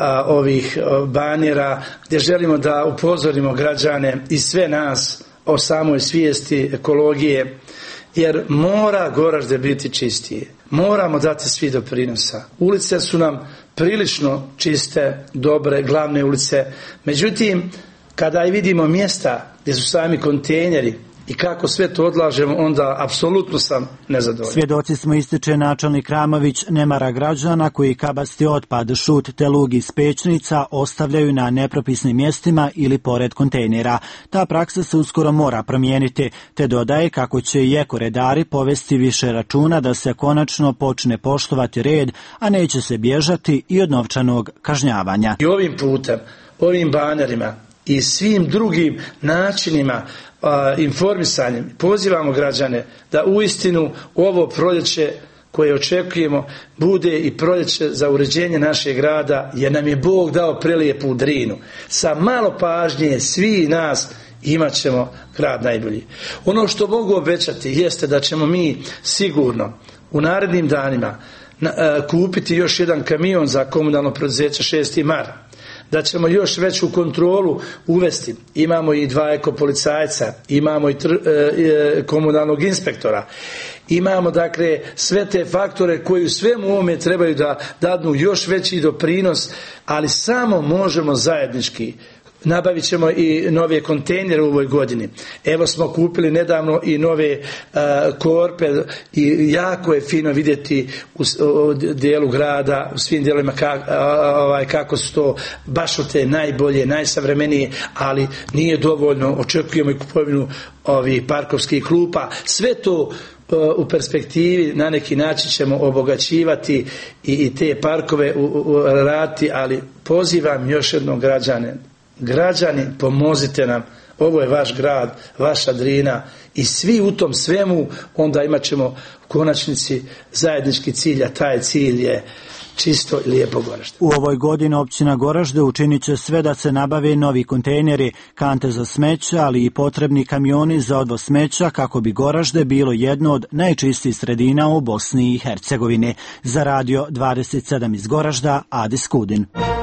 ovih banjera gdje želimo da upozorimo građane i sve nas o samoj svijesti ekologije, jer mora Goražde biti čistije. Moramo dati svi doprinosa. Ulice su nam prilično čiste, dobre, glavne ulice. Međutim, kada i vidimo mjesta gdje su sami kontejneri i kako sve to odlažemo, onda apsolutno sam nezadovoljan. Svjedoci smo, ističe načelnik Ramović, nemara građana koji kabasti otpad, šut te lug iz pećnica ostavljaju na nepropisnim mjestima ili pored kontejnera. Ta praksa se uskoro mora promijeniti, te dodaje kako će i ekoredari povesti više računa da se konačno počne poštovati red, a neće se bježati i od novčanog kažnjavanja. I ovim putem, ovim banerima i svim drugim načinima informisanjem pozivamo građane da uistinu ovo proljeće koje očekujemo bude i proljeće za uređenje našeg grada, jer nam je Bog dao prelijepu Drinu. Sa malo pažnje svi nas imat ćemo grad najbolji. Ono što mogu obećati jeste da ćemo mi sigurno u narednim danima kupiti još jedan kamion za komunalno preduzeće 6. Mar. da ćemo još veću kontrolu uvesti. Imamo i 2 ekopolicajca, imamo i komunalnog inspektora. Imamo dakle sve te faktore koji u svemu ovome trebaju da dadnu još veći doprinos, ali samo možemo zajednički. Nabavit ćemo i nove kontejnere u ovoj godini. Evo smo kupili nedavno i nove korpe i jako je fino vidjeti u dijelu grada, u svim dijelovima kako su to baš od te najbolje, najsavremenije, ali nije dovoljno. Očekujemo i kupovinu ovih parkovskih klupa. Sve to u perspektivi na neki način ćemo obogaćivati i te parkove raditi, ali pozivam još jednom građani, pomozite nam, ovo je vaš grad, vaša Drina i svi u tom svemu, onda imat ćemo u konačnici zajednički cilj, a taj cilj je čisto i lijepo Goražde. U ovoj godini općina Goražde učinit će sve da se nabave novi kontejneri, kante za smeće, ali i potrebni kamioni za odvoz smeća kako bi Goražde bilo jedno od najčistijih sredina u Bosni i Hercegovini. Za Radio 27 iz Goražda, Adis Kudin.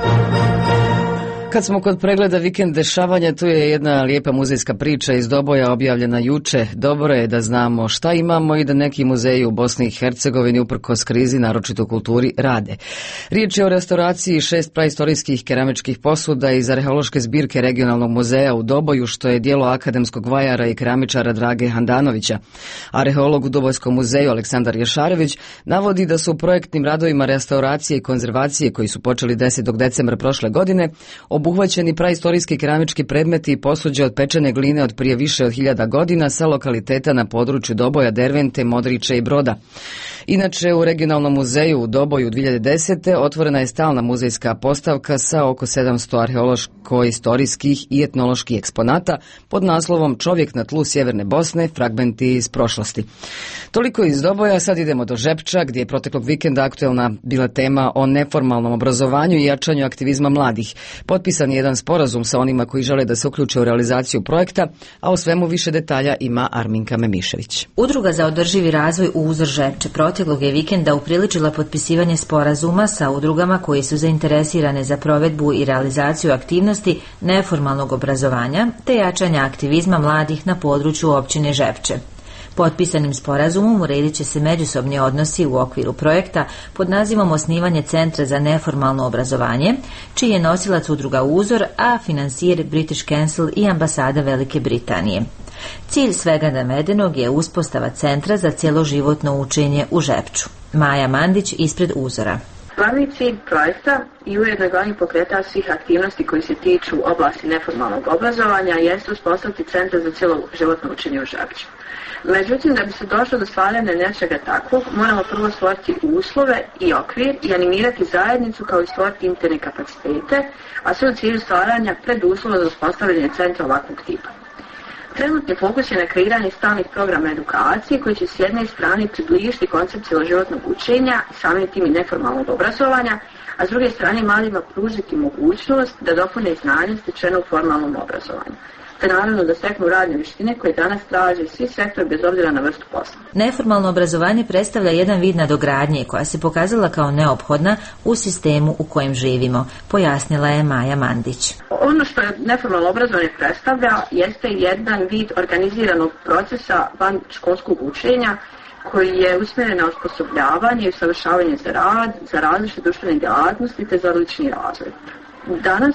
Kad smo kod pregleda vikend dešavanja, tu je jedna lijepa muzejska priča iz Doboja objavljena juče. Dobro je da znamo šta imamo i da neki muzeji u Bosni i Hercegovini uprkos krizi, naročito u kulturi, rade. Riječ je o restauraciji 6 praistorijskih keramičkih posuda iz arheološke zbirke regionalnog muzeja u Doboju, što je dijelo akademskog vajara i keramičara Drage Handanovića. Arheolog u Dobojskom muzeju Aleksandar Ješarević navodi da su u projektnim radovima restauracije i konzervacije koji su počeli 10. decembra prošle godine obuhvaćeni praistorijski keramički predmeti i posuđe od pečene gline od prije više od 1000 godina sa lokaliteta na području Doboja, Dervente, Modrića i Broda. Inače, u regionalnom muzeju u Doboju 2010. otvorena je stalna muzejska postavka sa oko 700 arheološko-istorijskih i etnoloških eksponata pod naslovom Čovjek na tlu sjeverne Bosne, fragmenti iz prošlosti. Toliko iz Doboja, sad idemo do Žepča, gdje je proteklog vikenda aktuelna bila tema o neformalnom obrazovanju i jačanju aktivizma mladih. Potpisan je jedan sporazum sa onima koji žele da se uključe u realizaciju projekta, a o svemu više detalja ima Arminka Memišević. Udruga za održivi razvoj Uzor Žepče proteklog je vikenda upriličila potpisivanje sporazuma sa udrugama koje su zainteresirane za provedbu i realizaciju aktivnosti neformalnog obrazovanja te jačanja aktivizma mladih na području općine Žepče. Potpisanim sporazumom uredit će se međusobni odnosi u okviru projekta pod nazivom Osnivanje centra za neformalno obrazovanje, čiji je nosilac udruga Uzor, a finansijer British Council i ambasada Velike Britanije. Cilj svega navedenog je uspostava centra za cjeloživotno učenje u Žepču. Maja Mandić ispred Uzora. Glavni cilj projekta i ujedno glavni pokretač svih aktivnosti koji se tiču oblasti neformalnog obrazovanja jeste uspostaviti centar za cjeloživotno učenje u Žepču. Međutim, da bi se došlo do stvaranja nečega takvog, moramo prvo stvoriti uslove i okvir i animirati zajednicu kao i stvoriti interne kapacitete, a sve u cilju stvaranja preduslova za uspostavljanje centra ovakvog tipa. Trenutni fokus je na kreiranje stalnih programa edukacije koji će s jedne strane približiti koncept cjeloživotnog učenja i samim tim i neformalnog obrazovanja, a s druge strane mladima pružiti mogućnost da dopune znanje stečeno u formalnom obrazovanju, te naravno da steknu radne vještine koje danas traže svi sektori bez obzira na vrstu posla. Neformalno obrazovanje predstavlja jedan vid nadogradnje koja se pokazala kao neophodna u sistemu u kojem živimo, pojasnila je Maja Mandić. Ono što je neformalno obrazovanje predstavlja jeste jedan vid organiziranog procesa van školskog učenja koji je usmjeren na osposobljavanje i usavršavanje za rad, za različite društvene djelatnosti te za lični razvoj. Danas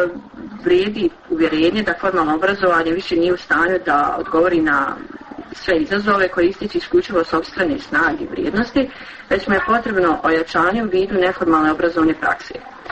vrijedi uvjerenje da formalno obrazovanje više nije u stanju da odgovori na sve izazove koje ističu isključivo sopstvene snage i vrijednosti, već mu je potrebno ojačanje u vidu neformalne obrazovne prakse.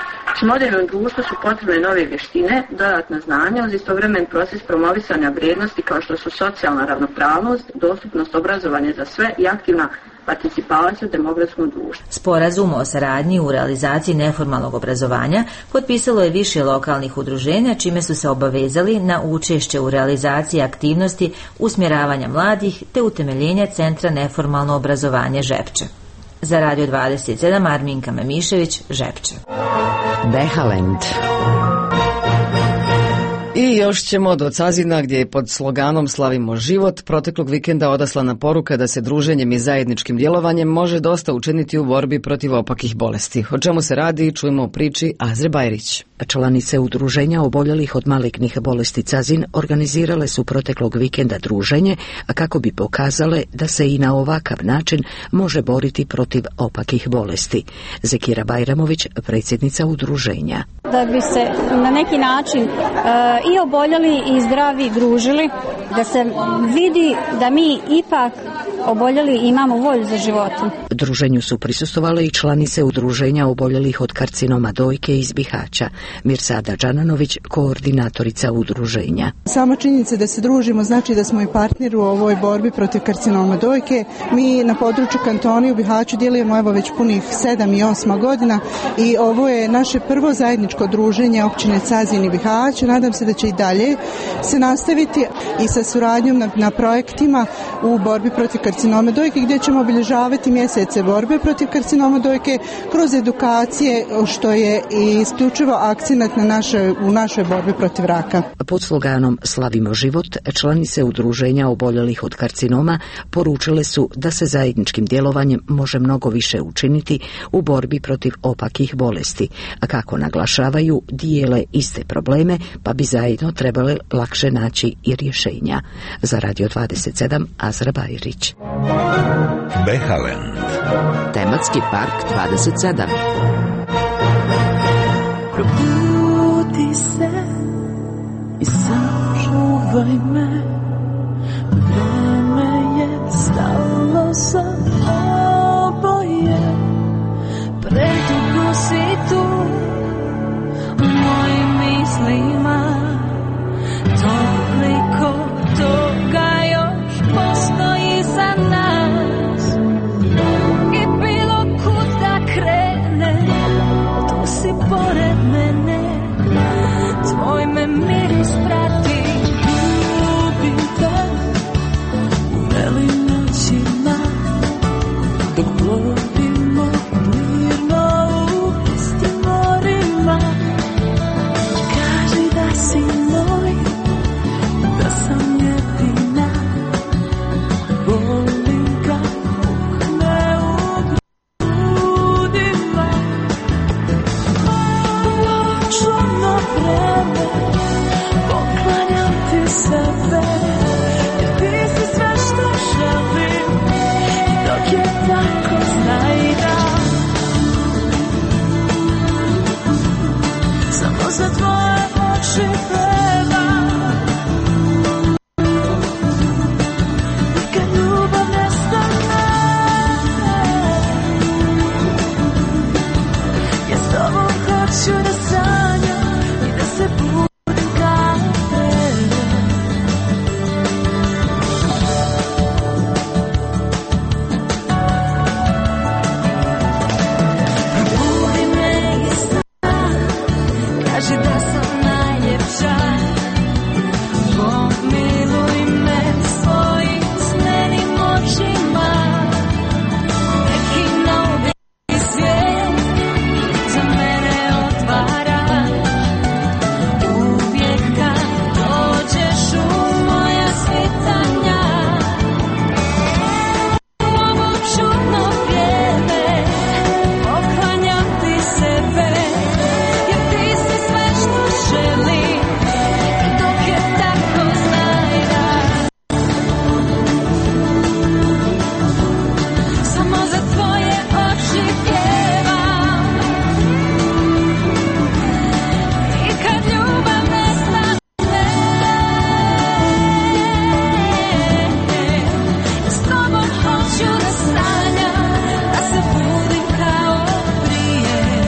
U modernom društvu su potrebne nove vještine, dodatna znanja uz istovremen proces promovisanja vrijednosti kao što su socijalna ravnopravnost, dostupnost obrazovanja za sve i aktivna participacija u demokratskom društvu. Sporazum o saradnji u realizaciji neformalnog obrazovanja potpisalo je više lokalnih udruženja, čime su se obavezali na učešće u realizaciji aktivnosti usmjeravanja mladih te utemeljenja Centra neformalno obrazovanje Žepče. Za Radio 27 Arminka Memišević, Žepče. Behalend. I još ćemo do Cazina gdje je pod sloganom Slavimo život proteklog vikenda odaslana poruka da se druženjem i zajedničkim djelovanjem može dosta učiniti u borbi protiv opakih bolesti. O čemu se radi, čujemo u priči Azre Bajrić. Članice udruženja oboljelih od malignih bolesti CAZIN organizirale su proteklog vikenda druženje kako bi pokazale da se i na ovakav način može boriti protiv opakih bolesti. Zekira Bajramović, predsjednica udruženja. Da bi se na neki način i oboljeli i zdravi družili, da se vidi da mi ipak oboljeli imamo volju za životom. Druženju su prisustvovale i članice udruženja oboljelih od karcinoma dojke iz Bihaća. Mirsada Džananović, koordinatorica udruženja. Sama činjenica da se družimo znači da smo i partneri u ovoj borbi protiv karcinoma dojke. Mi na području kantona u Bihaću djelujemo evo već punih 7 i 8 godina i ovo je naše prvo zajedničko druženje općine CAZIN i Bihać. Nadam se da će i dalje se nastaviti i sa suradnjom na projektima u borbi protiv karcinoma dojke, gdje ćemo obilježavati mjesece borbe protiv karcinoma dojke kroz edukacije, što je i isključivo akcenat u našoj borbi protiv raka. Pod sloganom Slavimo život, članice udruženja oboljelih od karcinoma poručile su da se zajedničkim djelovanjem može mnogo više učiniti u borbi protiv opakih bolesti, a kako naglašavaju, dijele iste probleme, pa bi zajedno trebale lakše naći i rješenja. Za Radio 27, Azra Bajrić. Behaland. Tematski park 27. Probudi se i sačuvaj me, vreme je stalo za oboje, predugo si tu u mojim mislima, toliko toga još postoji za nas i bilo kud da krene, tu si pored mene, tvoj me miris prati. Ljubim te u velim noćima, dok plovimo mirno u istim morima. Kaži da si moj, da sam jedina, volim ga dok me u grudima. U ovo čudno vreme poklanjam ti sebe, jer ti si sve što želim, dok je tako znaj da samo za tvoje oči pevam. I kad ljubav nestane, ja s tobom hoću da sanjam i da se budim kao tebe. Budi me iz sna, kaži da sam najljepša, pomiluj me svojim smenim očima, neki novi svijet za mene otvara, uvijek kad dođeš u moja svitanja. U ovo čudno vrijeme poklanjam ti sebe, jer ti si sve što želim, dok je tako znaj da samo za tvoje oči pjevam. I kad ljubav nestane, s tobom hoću da sanjam, da se budim kao prije.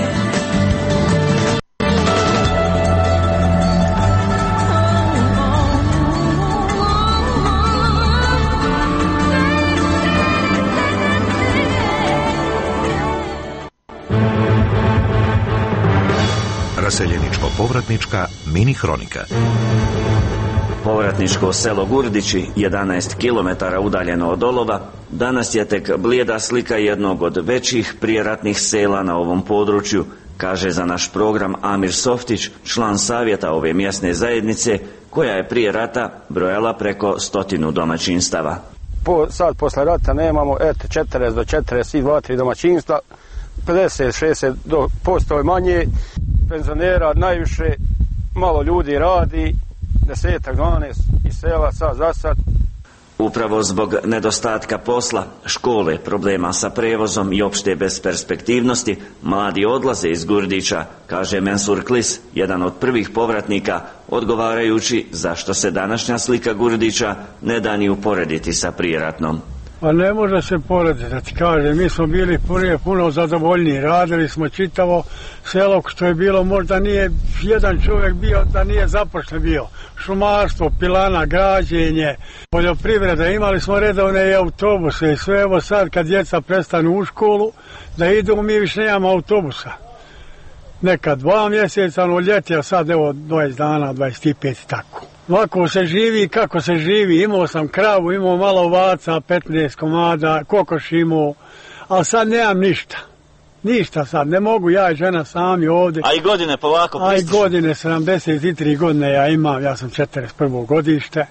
Raseljeničko-povratnička mini hronika. Povratničko selo Gurdići, 11 km udaljeno od Olova, danas je tek blijeda slika jednog od većih prijeratnih sela na ovom području, kaže za naš program Amir Softić, član savjeta ove mjesne zajednice, koja je prije rata brojala preko 100 domaćinstava. Sad posle rata nemamo 40 do 42 domaćinstva, 50-60% manje. penzionera, najviše malo ljudi radi, 10-12 iz sela sad za sad. Upravo zbog nedostatka posla, škole, problema sa prevozom i opšte besperspektivnosti, mladi odlaze iz Gurdića, kaže Mensur Klis, jedan od prvih povratnika, odgovarajući zašto se današnja slika Gurdića ne da ni uporediti sa prijeratnom. Pa ne može se porediti, da ti kažem, mi smo bili prije puno zadovoljniji, radili smo čitavo selo što je bilo, možda nije jedan čovjek bio da nije zapošljen bio, šumarstvo, pilana, građenje, poljoprivreda, imali smo redovne i autobuse i sve, evo sad kad djeca prestanu u školu, da idu, mi više nemamo autobusa. Nekad 2 mjeseca, ono ljeti, a sad evo 20 dana, 25 tako. Ovako se živi, kako se živi, imao sam kravu, imao malo ovaca, 15 komada, kokoš imao, ali sad nemam ništa. Ništa sad, ne mogu, ja i žena sami ovdje. A i godine polako pristižu? A i godine, 73 godine ja imam, ja sam 41. godište.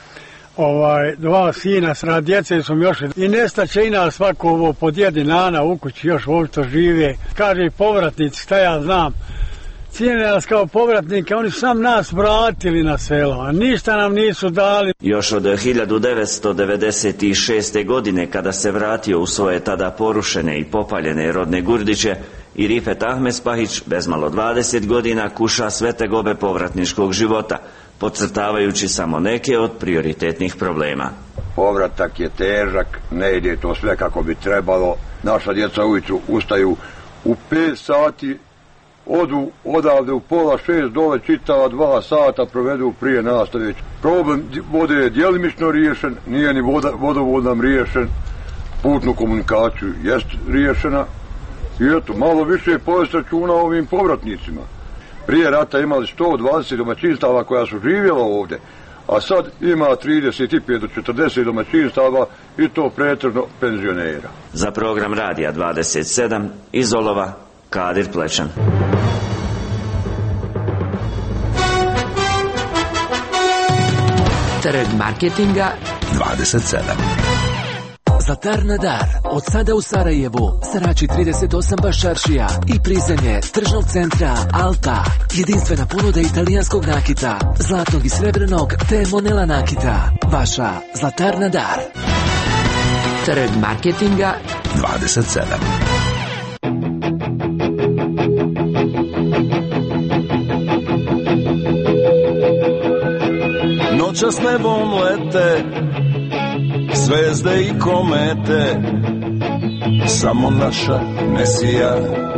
2 sina, srad djece su mi još i nestaće i nas svako ovo po djedi nana u kući još ovdje to žive. Kaže i povratnici, šta ja znam. Cijene nas kao povratnike, oni su sam nas vratili na selo, a ništa nam nisu dali. Još od 1996. godine, kada se vratio u svoje tada porušene i popaljene rodne Gurdiće, i Rifet Ahmespahić, bez malo 20 godina, kuša sve tegobe povratničkog života, podcrtavajući samo neke od prioritetnih problema. Povratak je težak, ne ide to sve kako bi trebalo. Naša djeca ujutru ustaju u 5 sati, odu odavde u 5:30 dole, čitava 2 sata provedu prije nastave. Problem vode je djelimično riješen, nije ni vodovod nam riješen, putnu komunikaciju jest riješena i eto, malo više je povesti računa o ovim povratnicima. Prije rata imali 120 domaćinstava koja su živjela ovdje, a sad ima 35 do 40 domaćinstava i to pretežno penzionera. Za program Radija 27 iz Olova, Kadir Plečan. Trg marketinga 27. Zlatar na dar, od sada u Sarajevu, Sarači 38 Bašaršija i prizemlje tržnog centra Alta. Jedinstvena ponuda italijanskog nakita, zlatnog i srebrnog te Monela nakita. Vaša Zlatar na dar. Trg marketinga 27. Noćas nebom lete zvezde i komete, samo naša ne sija.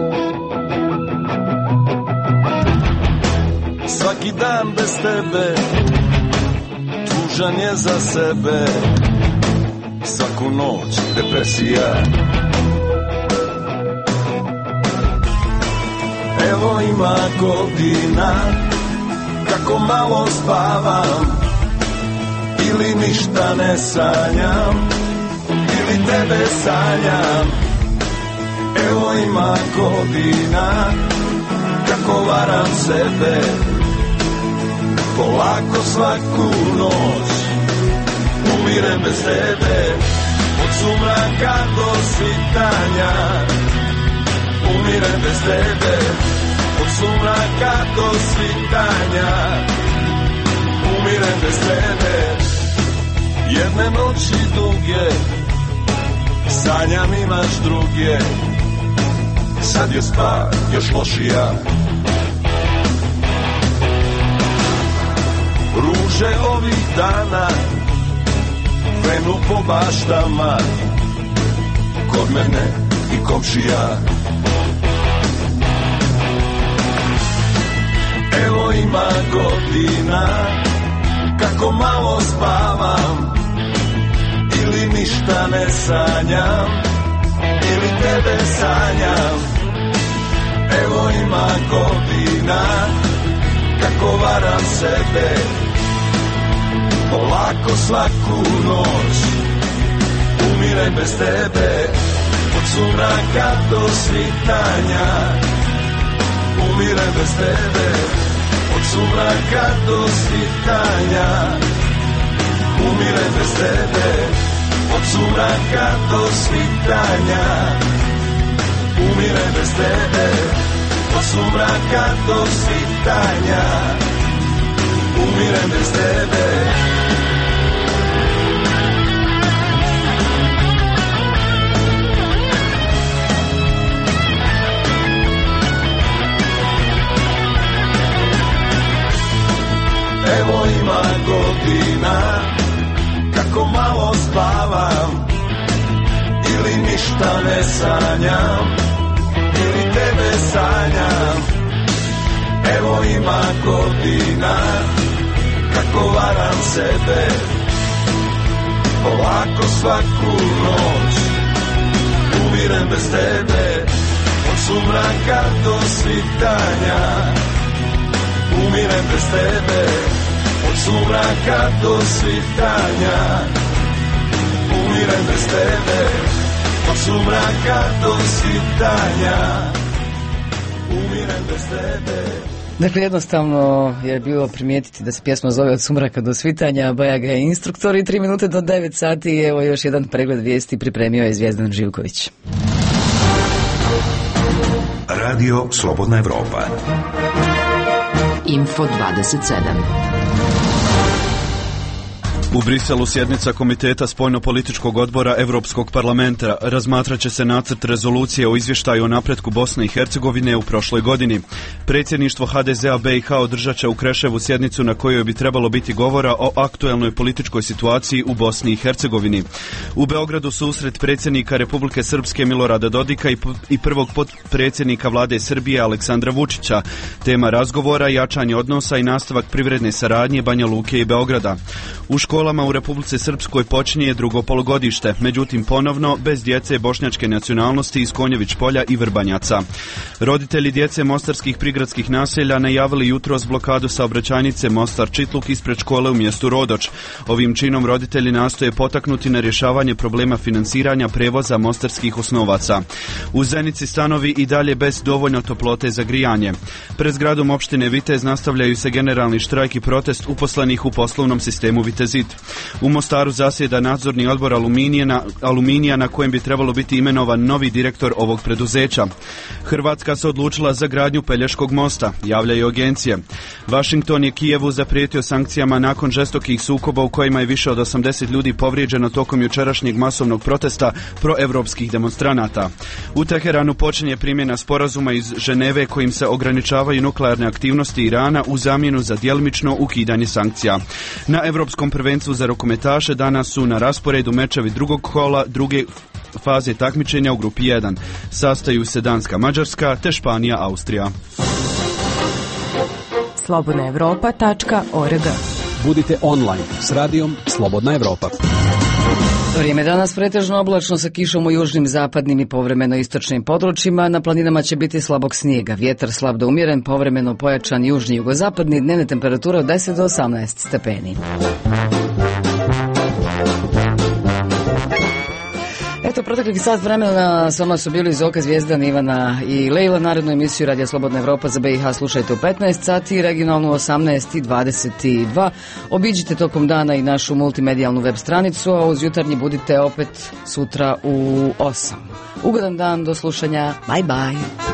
Svaki dan bez tebe tužan je za sebe, svaku noć depresija. Evo ima godina kako malo spavam, ili ništa ne sanjam, ili tebe sanjam. Evo ima godina kako varam sebe, polako svaku noć umirem bez tebe. Od sumraka do svitanja umirem bez tebe. Od sumraka do svitanja umirem bez tebe. Jedne noći duge sanjam imaš druge, sad je stvar još lošija. Ruže ovih dana krenu po baštama, kod mene i komšija. Evo ima godina kako malo spavam, ili ništa ne sanjam, ili tebe sanjam. Evo ima godina kako varam sebe, polako svaku noć umirem bez tebe. Od sumraka do svitanja umirem bez tebe. Od sumraka do svitanja umirem bez tebe. Od sumraka do svitanja umirem bez tebe. od sumraka do svitanja, umirem bez tebe. Evo ima godina, kako malo spavam, ili ništa ne sanjam, ili tebe sanjam. Evo ima godina, kako varam sebe, polako svaku noć, umirem bez tebe, od sumraka do svitanja, umirem bez tebe, od sumraka do svitanja, umirem bez tebe, od sumraka do svitanja, umirem bez tebe. Dakle, jednostavno je bilo primijetiti da se pjesma zove Od sumraka do svitanja, Bajaga je instruktor i 3 minute do 9 sati i evo još jedan pregled vijesti pripremio je Zvijezdan Živković. Radio Slobodna Evropa. Info 27. U Briselu sjednica Komiteta spoljno-političkog odbora Europskog parlamenta razmatrat će se nacrt rezolucije o izvještaju o napretku Bosne i Hercegovine u prošloj godini. Predsjedništvo HDZ-a BiH održat će u Kreševu sjednicu na kojoj bi trebalo biti govora o aktuelnoj političkoj situaciji u Bosni i Hercegovini. U Beogradu susret predsjednika Republike Srpske Milorada Dodika i prvog potpredsjednika vlade Srbije Aleksandra Vučića. Tema razgovora, jačanje odnosa i nastavak privredne saradnje Banja Luke i Beograda. U školama u Republici Srpskoj počinje drugo polugodište, međutim ponovno bez djece bošnjačke nacionalnosti iz Konjević polja i Vrbanjaca. Roditelji djece mostarskih prigradskih naselja najavili jutros blokadu saobraćajnice Mostar-Čitluk ispred škole u mjestu Rodoč. Ovim činom roditelji nastoje potaknuti na rješavanje problema financiranja prevoza mostarskih osnovaca. U Zenici stanovi i dalje bez dovoljno toplote za grijanje. Pred zgradom opštine Vitez nastavljaju se generalni štrajk i protest uposlenih u poslovnom sistemu Vitezit. U Mostaru zasjeda nadzorni odbor Aluminija na kojem bi trebalo biti imenovan novi direktor ovog preduzeća. Hrvatska se odlučila za gradnju Pelješkog mosta, javljaju agencije. Washington je Kijevu zaprijetio sankcijama nakon žestokih sukoba u kojima je više od 80 ljudi povrijeđeno tokom jučerašnjeg masovnog protesta proevropskih demonstranata. U Teheranu počinje primjena sporazuma iz Ženeve kojim se ograničavaju nuklearne aktivnosti Irana u zamjenu za djelomično ukidanje sankcija. Na Europskom prvenstvu za rukometaše danas su na rasporedu mečevi drugog kola druge faze takmičenja u grupi 1. Sastaju se Danska, Mađarska te Španija, Austrija. slobodnaevropa.org. Budite online s radijom Slobodna Evropa. Vrijeme danas pretežno oblačno sa kišom u južnim, zapadnim i povremeno istočnim područjima. Na planinama će biti slabog snijega. Vjetar slab do umjeren, povremeno pojačan južni jugozapadni, dnevne temperature od 10 do 18 stepeni. Eto, proteklih sat vremena s vama su bili Zoka, Zvijezdan, Ivana i Lejla. Narednu emisiju Radija Slobodna Evropa za BiH slušajte u 15 sati, regionalnu 18 i 22. Obiđite tokom dana i našu multimedijalnu web stranicu, a uz jutarnji budite opet sutra u 8. Ugodan dan, do slušanja, bye bye.